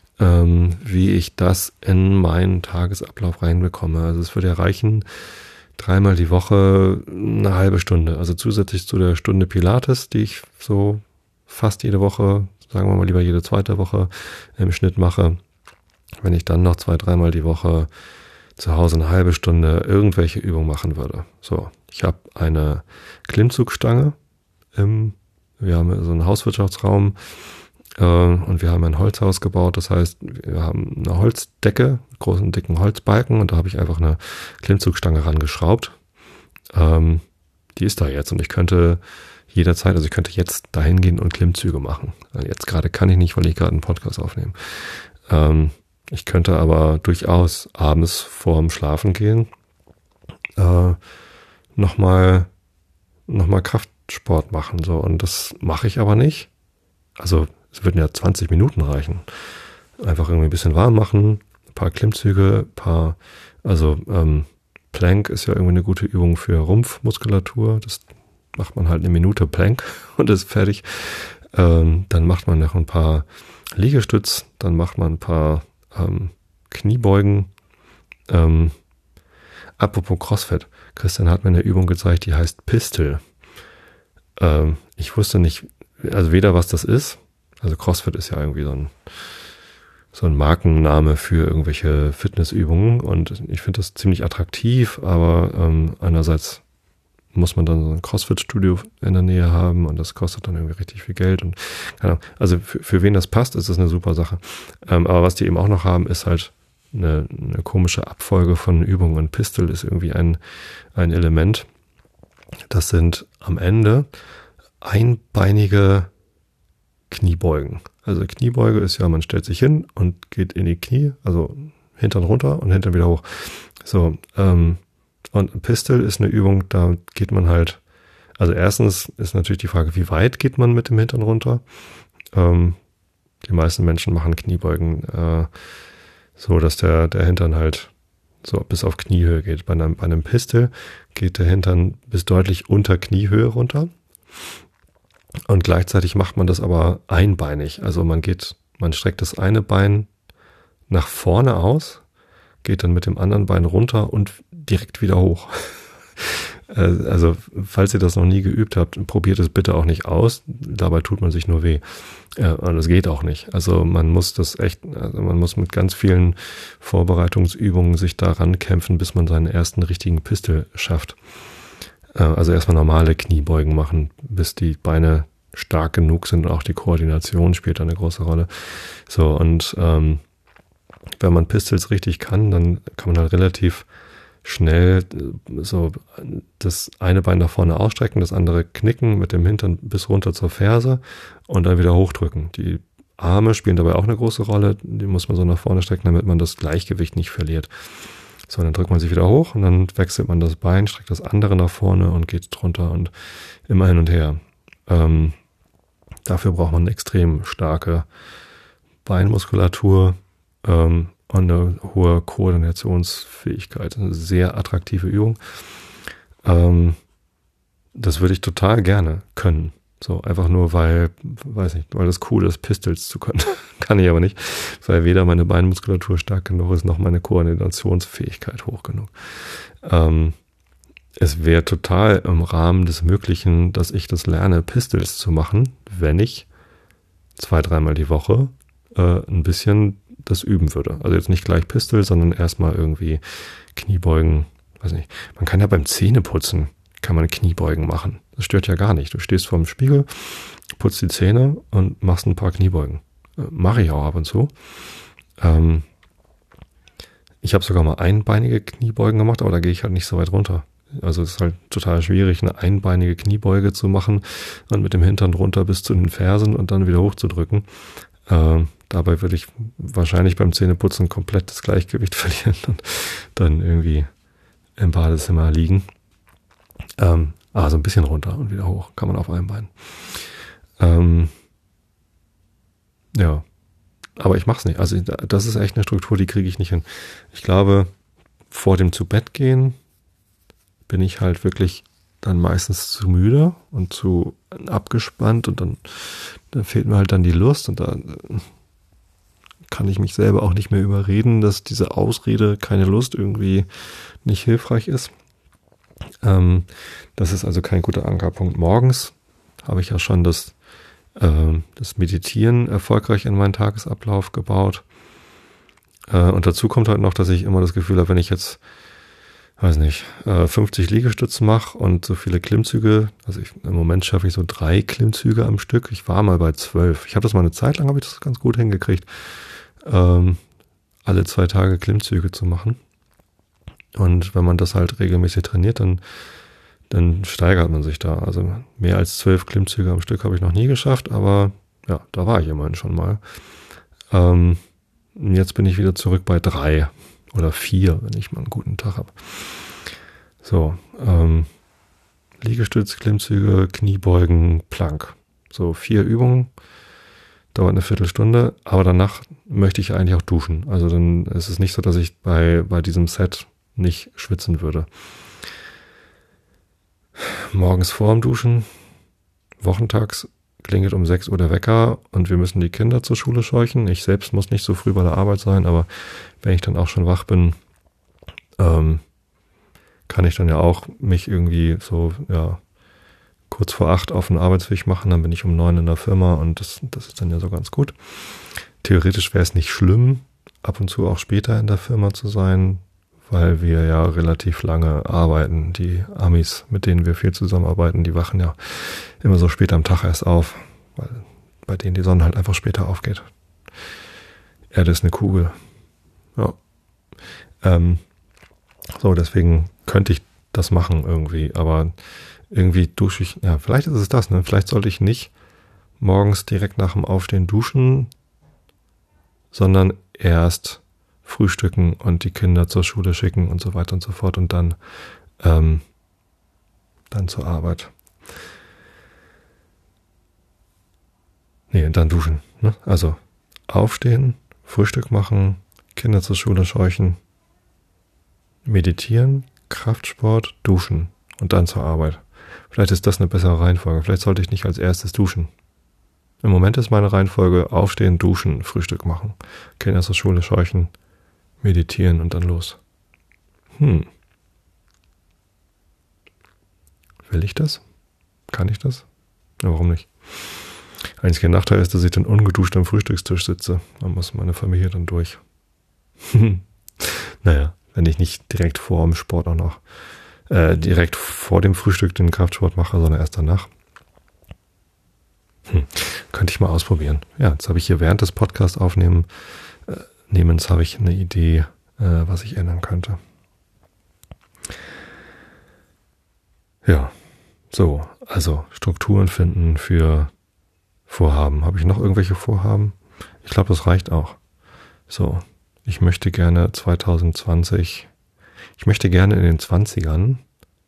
wie ich das in meinen Tagesablauf reinbekomme. Also es würde ja reichen, dreimal die Woche eine halbe Stunde. Also zusätzlich zu der Stunde Pilates, die ich so fast jede Woche, sagen wir mal lieber jede zweite Woche im Schnitt mache. Wenn ich dann noch 2-3 Mal die Woche zu Hause eine halbe Stunde irgendwelche Übungen machen würde. So, ich habe eine Klimmzugstange wir haben so einen Hauswirtschaftsraum und wir haben ein Holzhaus gebaut. Das heißt, wir haben eine Holzdecke, großen, dicken Holzbalken und da habe ich einfach eine Klimmzugstange rangeschraubt. Die ist da jetzt und ich könnte jederzeit, also ich könnte jetzt dahin gehen und Klimmzüge machen. Jetzt gerade kann ich nicht, weil ich gerade einen Podcast aufnehme. Ich könnte aber durchaus abends vorm Schlafen gehen nochmal Kraftsport machen. So. Und das mache ich aber nicht. Also es würden ja 20 Minuten reichen. Einfach irgendwie ein bisschen warm machen, ein paar Klimmzüge, Plank ist ja irgendwie eine gute Übung für Rumpfmuskulatur. Das macht man halt eine Minute Plank und ist fertig. Dann macht man noch ein paar Liegestütz, dann macht man ein paar Kniebeugen. Apropos CrossFit. Christian hat mir eine Übung gezeigt, die heißt Pistol. Ich wusste nicht, also weder was das ist. Also CrossFit ist ja irgendwie so ein Markenname für irgendwelche Fitnessübungen und ich finde das ziemlich attraktiv, aber einerseits muss man dann so ein CrossFit-Studio in der Nähe haben und das kostet dann irgendwie richtig viel Geld und keine Ahnung. Also für wen das passt, ist das eine super Sache. Aber was die eben auch noch haben, ist halt eine komische Abfolge von Übungen und Pistol ist irgendwie ein Element. Das sind am Ende einbeinige Kniebeugen. Also Kniebeuge ist ja, man stellt sich hin und geht in die Knie, also Hintern runter und Hintern wieder hoch. So, und Pistol ist eine Übung, da geht man halt, also erstens ist natürlich die Frage, wie weit geht man mit dem Hintern runter? Die meisten Menschen machen Kniebeugen so, dass der Hintern halt so bis auf Kniehöhe geht. Bei einem Pistol geht der Hintern bis deutlich unter Kniehöhe runter. Und gleichzeitig macht man das aber einbeinig. Also man streckt das eine Bein nach vorne aus, geht dann mit dem anderen Bein runter und direkt wieder hoch. Also, falls ihr das noch nie geübt habt, probiert es bitte auch nicht aus. Dabei tut man sich nur weh. Und das geht auch nicht. Also, man muss mit ganz vielen Vorbereitungsübungen sich daran kämpfen, bis man seinen ersten richtigen Pistol schafft. Also erstmal normale Kniebeugen machen, bis die Beine stark genug sind und auch die Koordination spielt eine große Rolle. So, und wenn man Pistols richtig kann, dann kann man halt relativ schnell so das eine Bein nach vorne ausstrecken, das andere knicken mit dem Hintern bis runter zur Ferse und dann wieder hochdrücken. Die Arme spielen dabei auch eine große Rolle, die muss man so nach vorne strecken, damit man das Gleichgewicht nicht verliert. So, dann drückt man sich wieder hoch und dann wechselt man das Bein, streckt das andere nach vorne und geht drunter und immer hin und her. Dafür braucht man eine extrem starke Beinmuskulatur und eine hohe Koordinationsfähigkeit. Eine sehr attraktive Übung. Das würde ich total gerne können. So, einfach nur, weil das cool ist, Pistols zu können. Kann ich aber nicht, weil weder meine Beinmuskulatur stark genug ist, noch meine Koordinationsfähigkeit hoch genug. Es wäre total im Rahmen des Möglichen, dass ich das lerne, Pistols zu machen, wenn ich 2-3 Mal die Woche ein bisschen das üben würde. Also jetzt nicht gleich Pistol, sondern erstmal irgendwie Kniebeugen, weiß nicht. Man kann ja beim Zähneputzen, kann man Kniebeugen machen. Das stört ja gar nicht. Du stehst vorm Spiegel, putzt die Zähne und machst ein paar Kniebeugen. Mache ich auch ab und zu. Ich habe sogar mal einbeinige Kniebeugen gemacht, aber da gehe ich halt nicht so weit runter. Also es ist halt total schwierig, eine einbeinige Kniebeuge zu machen und mit dem Hintern runter bis zu den Fersen und dann wieder hochzudrücken. Dabei würde ich wahrscheinlich beim Zähneputzen komplett das Gleichgewicht verlieren und dann irgendwie im Badezimmer liegen. So ein bisschen runter und wieder hoch, kann man auf einem Bein. Ja, aber ich mach's nicht. Also das ist echt eine Struktur, die kriege ich nicht hin. Ich glaube, vor dem Zubettgehen bin ich halt wirklich dann meistens zu müde und zu abgespannt und dann fehlt mir halt dann die Lust und dann kann ich mich selber auch nicht mehr überreden, dass diese Ausrede, keine Lust, irgendwie nicht hilfreich ist. Das ist also kein guter Ankerpunkt. Morgens habe ich ja schon das Meditieren erfolgreich in meinen Tagesablauf gebaut. Und dazu kommt halt noch, dass ich immer das Gefühl habe, wenn ich jetzt, 50 Liegestütze mache und so viele Klimmzüge, also im Moment schaffe ich so 3 Klimmzüge am Stück. Ich war mal bei 12. Ich habe das mal eine Zeit lang, habe ich das ganz gut hingekriegt, alle 2 Tage Klimmzüge zu machen. Und wenn man das halt regelmäßig trainiert, dann steigert man sich da. Also mehr als 12 Klimmzüge am Stück habe ich noch nie geschafft, aber ja, da war ich immerhin schon mal. Jetzt bin ich wieder zurück bei 3 oder 4, wenn ich mal einen guten Tag habe. So, Liegestütz, Klimmzüge, Kniebeugen, Plank. So 4 Übungen, dauert eine Viertelstunde, aber danach möchte ich eigentlich auch duschen. Also dann ist es nicht so, dass ich bei diesem Set nicht schwitzen würde. Morgens vorm Duschen, wochentags klingelt um 6 Uhr der Wecker und wir müssen die Kinder zur Schule scheuchen. Ich selbst muss nicht so früh bei der Arbeit sein, aber wenn ich dann auch schon wach bin, kann ich dann ja auch mich irgendwie so, ja, kurz vor 8 auf den Arbeitsweg machen, dann bin ich um 9 in der Firma und das ist dann ja so ganz gut. Theoretisch wäre es nicht schlimm, ab und zu auch später in der Firma zu sein, weil wir ja relativ lange arbeiten. Die Amis, mit denen wir viel zusammenarbeiten, die wachen ja immer so spät am Tag erst auf, weil bei denen die Sonne halt einfach später aufgeht. Erde ist eine Kugel. Ja. So, deswegen könnte ich das machen irgendwie, aber irgendwie dusche ich, ja, vielleicht ist es das, ne? Vielleicht sollte ich nicht morgens direkt nach dem Aufstehen duschen, sondern erst frühstücken und die Kinder zur Schule schicken und so weiter und so fort und dann zur Arbeit. Nee, und dann duschen, ne? Also aufstehen, Frühstück machen, Kinder zur Schule scheuchen, meditieren, Kraftsport, duschen und dann zur Arbeit. Vielleicht ist das eine bessere Reihenfolge. Vielleicht sollte ich nicht als erstes duschen. Im Moment ist meine Reihenfolge aufstehen, duschen, Frühstück machen, Kinder zur Schule scheuchen, meditieren und dann los. Will ich das? Kann ich das? Ja, warum nicht? Einziger Nachteil ist, dass ich dann ungeduscht am Frühstückstisch sitze. Da muss meine Familie dann durch. Naja, wenn ich nicht direkt vor dem Sport auch noch, direkt vor dem Frühstück den Kraftsport mache, sondern erst danach. Könnte ich mal ausprobieren. Ja, jetzt habe ich hier während des Podcasts Nehmens habe ich eine Idee, was ich ändern könnte. Ja, so, also Strukturen finden für Vorhaben. Habe ich noch irgendwelche Vorhaben? Ich glaube, das reicht auch. So, ich möchte gerne 2020, ich möchte gerne in den 20ern,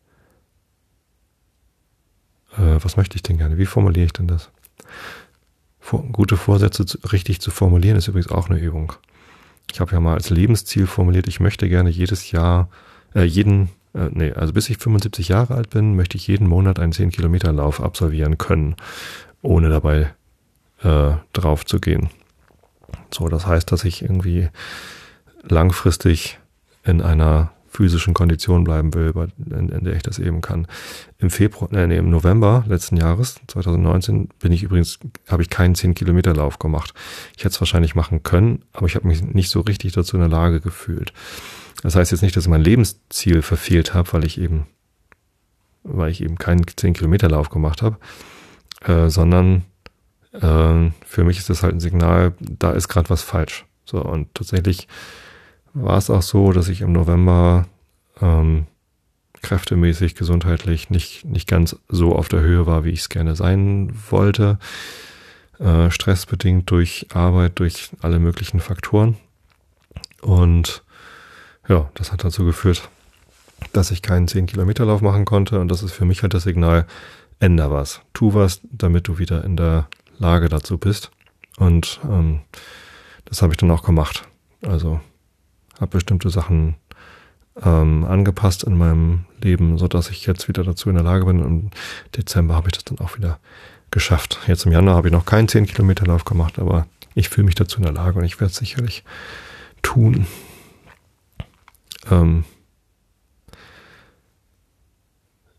was möchte ich denn gerne? Wie formuliere ich denn das? Gute Vorsätze richtig zu formulieren ist übrigens auch eine Übung. Ich habe ja mal als Lebensziel formuliert, ich möchte gerne jedes Jahr, also bis ich 75 Jahre alt bin, möchte ich jeden Monat einen 10-Kilometer-Lauf absolvieren können, ohne dabei drauf zu gehen. So, das heißt, dass ich irgendwie langfristig in einer physischen Kondition bleiben will, in der ich das eben kann. Im November letzten Jahres, 2019, habe ich keinen 10-Kilometer-Lauf gemacht. Ich hätte es wahrscheinlich machen können, aber ich habe mich nicht so richtig dazu in der Lage gefühlt. Das heißt jetzt nicht, dass ich mein Lebensziel verfehlt habe, weil ich eben keinen 10-Kilometer-Lauf gemacht habe, sondern für mich ist das halt ein Signal, da ist gerade was falsch. So, und tatsächlich war es auch so, dass ich im November kräftemäßig, gesundheitlich nicht ganz so auf der Höhe war, wie ich es gerne sein wollte. Stressbedingt durch Arbeit, durch alle möglichen Faktoren. Und ja, das hat dazu geführt, dass ich keinen 10-Kilometer-Lauf machen konnte. Und das ist für mich halt das Signal, änder was. Tu was, damit du wieder in der Lage dazu bist. Und das habe ich dann auch gemacht. Also habe bestimmte Sachen angepasst in meinem Leben, sodass ich jetzt wieder dazu in der Lage bin. Und im Dezember habe ich das dann auch wieder geschafft. Jetzt im Januar habe ich noch keinen 10-Kilometer-Lauf gemacht, aber ich fühle mich dazu in der Lage und ich werde es sicherlich tun.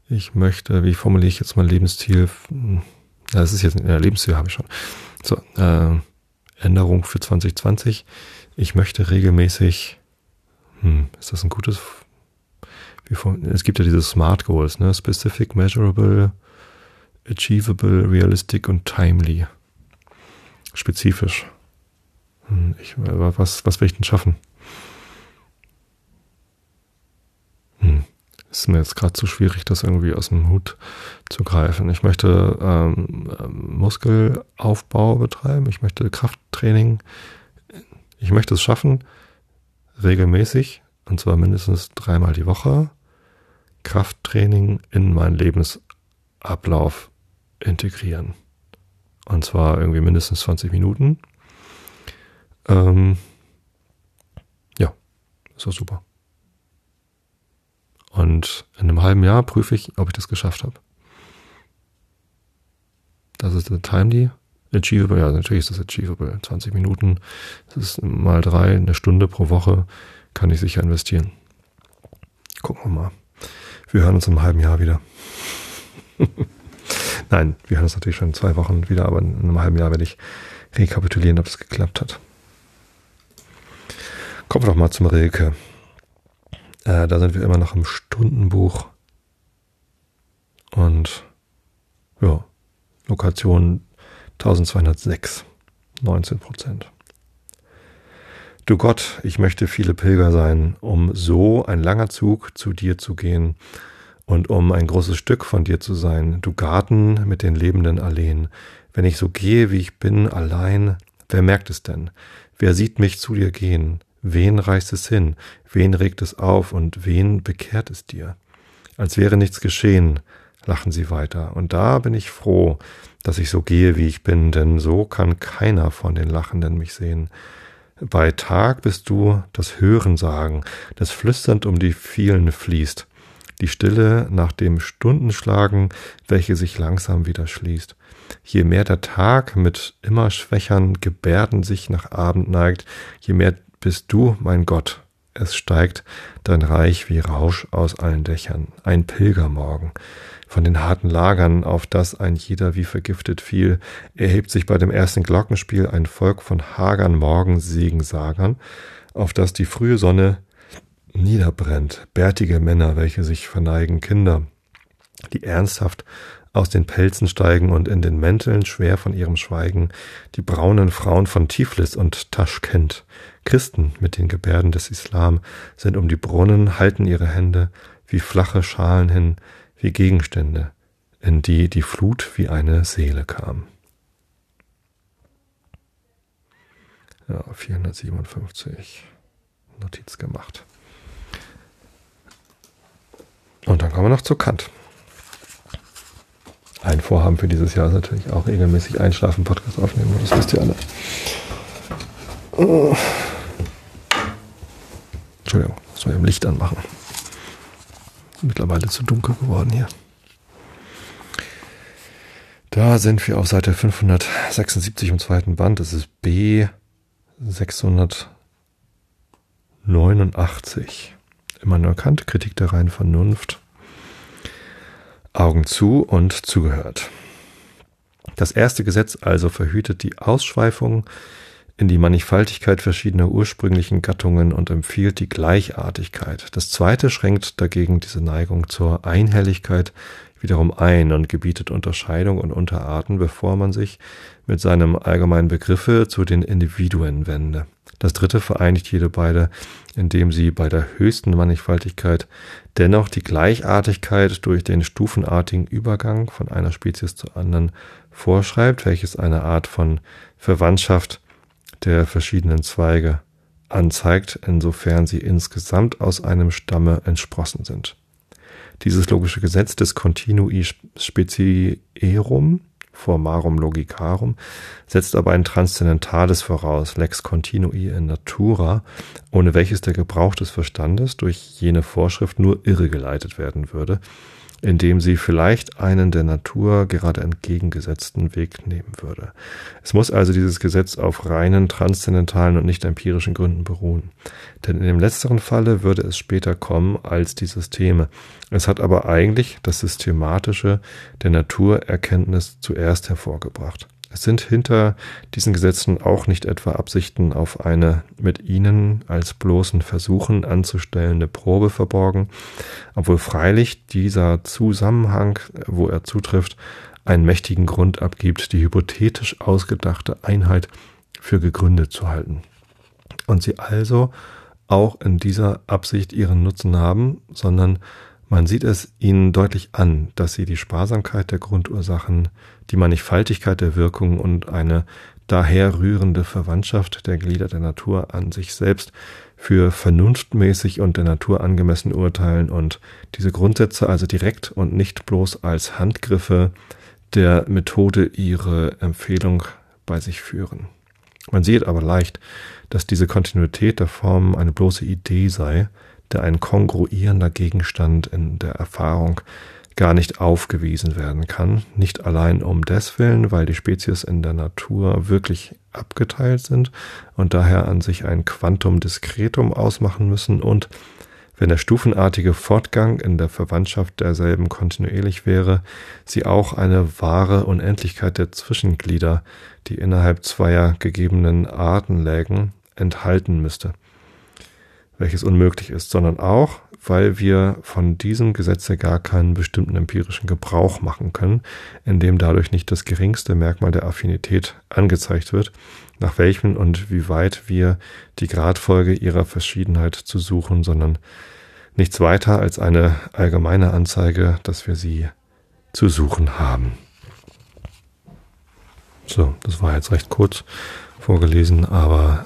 Ich möchte, wie formuliere ich jetzt mein Lebensziel? Das ist jetzt, Lebensziel habe ich schon. So, Änderung für 2020. Ich möchte regelmäßig, ist das ein gutes, es gibt ja diese Smart Goals, ne? Specific, Measurable, Achievable, Realistic und Timely. Spezifisch. Was will ich denn schaffen? Ist mir jetzt gerade zu schwierig, das irgendwie aus dem Hut zu greifen. Ich möchte Muskelaufbau betreiben, ich möchte Krafttraining, ich möchte es schaffen, regelmäßig, und zwar mindestens 3-mal die Woche, Krafttraining in meinen Lebensablauf integrieren. Und zwar irgendwie mindestens 20 Minuten. Ja, ist doch super. Und in einem halben Jahr prüfe ich, ob ich das geschafft habe. Das ist der Timely. Achievable, ja, natürlich ist das achievable. 20 Minuten, das ist mal 3, eine Stunde pro Woche, kann ich sicher investieren. Gucken wir mal. Wir hören uns in einem halben Jahr wieder. Nein, wir hören uns natürlich schon in 2 Wochen wieder, aber in einem halben Jahr werde ich rekapitulieren, ob es geklappt hat. Kommen wir doch mal zum Rilke. Da sind wir immer noch im Stundenbuch. Und ja, Lokation 1206, 19%. Du Gott, ich möchte viele Pilger sein, um so ein langer Zug zu dir zu gehen und um ein großes Stück von dir zu sein, du Garten mit den lebenden Alleen. Wenn ich so gehe, wie ich bin, allein, wer merkt es denn? Wer sieht mich zu dir gehen? Wen reißt es hin? Wen regt es auf und wen bekehrt es dir? Als wäre nichts geschehen, lachen sie weiter. Und da bin ich froh, dass ich so gehe, wie ich bin, denn so kann keiner von den Lachenden mich sehen. Bei Tag bist du das Hörensagen, das flüsternd um die vielen fließt, die Stille nach dem Stundenschlagen, welche sich langsam wieder schließt. Je mehr der Tag mit immer schwächern Gebärden sich nach Abend neigt, je mehr bist du, mein Gott, es steigt dein Reich wie Rausch aus allen Dächern, ein Pilgermorgen. Von den harten Lagern, auf das ein jeder wie vergiftet fiel, erhebt sich bei dem ersten Glockenspiel ein Volk von hagern Morgensegensagern, auf das die frühe Sonne niederbrennt, bärtige Männer, welche sich verneigen, Kinder, die ernsthaft aus den Pelzen steigen und in den Mänteln schwer von ihrem Schweigen, die braunen Frauen von Tiflis und Taschkent, Christen mit den Gebärden des Islam, sind um die Brunnen, halten ihre Hände wie flache Schalen hin, wie Gegenstände, in die die Flut wie eine Seele kam. Ja, 457. Notiz gemacht. Und dann kommen wir noch zu Kant. Ein Vorhaben für dieses Jahr ist natürlich auch regelmäßig einschlafen, Podcast aufnehmen, das wisst ihr alle. Entschuldigung, muss man eben Licht anmachen. Mittlerweile zu dunkel geworden hier. Da sind wir auf Seite 576 im zweiten Band. Das ist B 689. Immanuel Kant, Kritik der reinen Vernunft. Augen zu und zugehört. Das erste Gesetz also verhütet die Ausschweifung in die Mannigfaltigkeit verschiedener ursprünglichen Gattungen und empfiehlt die Gleichartigkeit. Das zweite schränkt dagegen diese Neigung zur Einhelligkeit wiederum ein und gebietet Unterscheidung und Unterarten, bevor man sich mit seinem allgemeinen Begriffe zu den Individuen wende. Das dritte vereinigt jede beide, indem sie bei der höchsten Mannigfaltigkeit dennoch die Gleichartigkeit durch den stufenartigen Übergang von einer Spezies zur anderen vorschreibt, welches eine Art von Verwandtschaft der verschiedenen Zweige anzeigt, insofern sie insgesamt aus einem Stamme entsprossen sind. Dieses logische Gesetz des Continui Specierum, Formarum Logicarum, setzt aber ein Transzendentales voraus, Lex Continui in Natura, ohne welches der Gebrauch des Verstandes durch jene Vorschrift nur irregeleitet werden würde indem sie vielleicht einen der Natur gerade entgegengesetzten Weg nehmen würde. Es muss also dieses Gesetz auf reinen, transzendentalen und nicht empirischen Gründen beruhen. Denn in dem letzteren Falle würde es später kommen als die Systeme. Es hat aber eigentlich das Systematische der Naturerkenntnis zuerst hervorgebracht. Es sind hinter diesen Gesetzen auch nicht etwa Absichten auf eine mit ihnen als bloßen Versuchen anzustellende Probe verborgen, obwohl freilich dieser Zusammenhang, wo er zutrifft, einen mächtigen Grund abgibt, die hypothetisch ausgedachte Einheit für gegründet zu halten. Und sie also auch in dieser Absicht ihren Nutzen haben, sondern man sieht es ihnen deutlich an, dass sie die Sparsamkeit der Grundursachen, die Mannigfaltigkeit der Wirkungen und eine daher rührende Verwandtschaft der Glieder der Natur an sich selbst für vernunftmäßig und der Natur angemessen urteilen und diese Grundsätze also direkt und nicht bloß als Handgriffe der Methode ihre Empfehlung bei sich führen. Man sieht aber leicht, dass diese Kontinuität der Formen eine bloße Idee sei, der ein kongruierender Gegenstand in der Erfahrung gar nicht aufgewiesen werden kann, nicht allein um deswillen, weil die Spezies in der Natur wirklich abgeteilt sind und daher an sich ein Quantum discretum ausmachen müssen und, wenn der stufenartige Fortgang in der Verwandtschaft derselben kontinuierlich wäre, sie auch eine wahre Unendlichkeit der Zwischenglieder, die innerhalb zweier gegebenen Arten lägen, enthalten müsste, welches unmöglich ist, sondern auch, weil wir von diesem Gesetze gar keinen bestimmten empirischen Gebrauch machen können, in dem dadurch nicht das geringste Merkmal der Affinität angezeigt wird, nach welchem und wie weit wir die Gradfolge ihrer Verschiedenheit zu suchen, sondern nichts weiter als eine allgemeine Anzeige, dass wir sie zu suchen haben. So, das war jetzt recht kurz vorgelesen, aber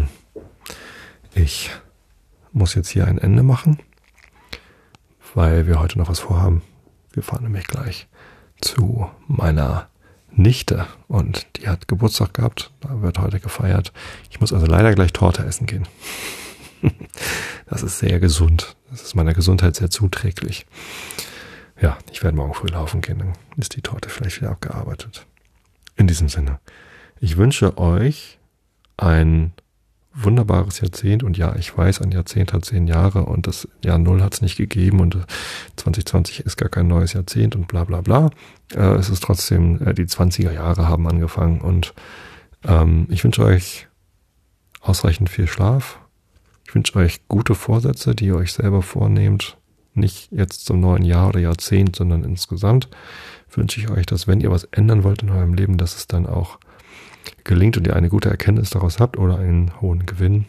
ich muss jetzt hier ein Ende machen, weil wir heute noch was vorhaben. Wir fahren nämlich gleich zu meiner Nichte und die hat Geburtstag gehabt, da wird heute gefeiert. Ich muss also leider gleich Torte essen gehen. Das ist sehr gesund, das ist meiner Gesundheit sehr zuträglich. Ja, ich werde morgen früh laufen gehen, dann ist die Torte vielleicht wieder abgearbeitet. In diesem Sinne, ich wünsche euch ein wunderbares Jahrzehnt und ja, ich weiß, ein Jahrzehnt hat 10 Jahre und das Jahr 0 hat es nicht gegeben und 2020 ist gar kein neues Jahrzehnt und bla bla bla. Es ist trotzdem, die 20er Jahre haben angefangen und ich wünsche euch ausreichend viel Schlaf. Ich wünsche euch gute Vorsätze, die ihr euch selber vornehmt, nicht jetzt zum neuen Jahr oder Jahrzehnt, sondern insgesamt wünsche ich euch, dass wenn ihr was ändern wollt in eurem Leben, dass es dann auch gelingt und ihr eine gute Erkenntnis daraus habt oder einen hohen Gewinn.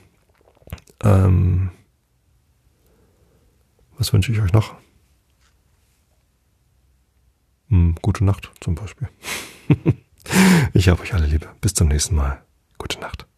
Was wünsche ich euch noch? Gute Nacht zum Beispiel. Ich habe euch alle lieb. Bis zum nächsten Mal. Gute Nacht.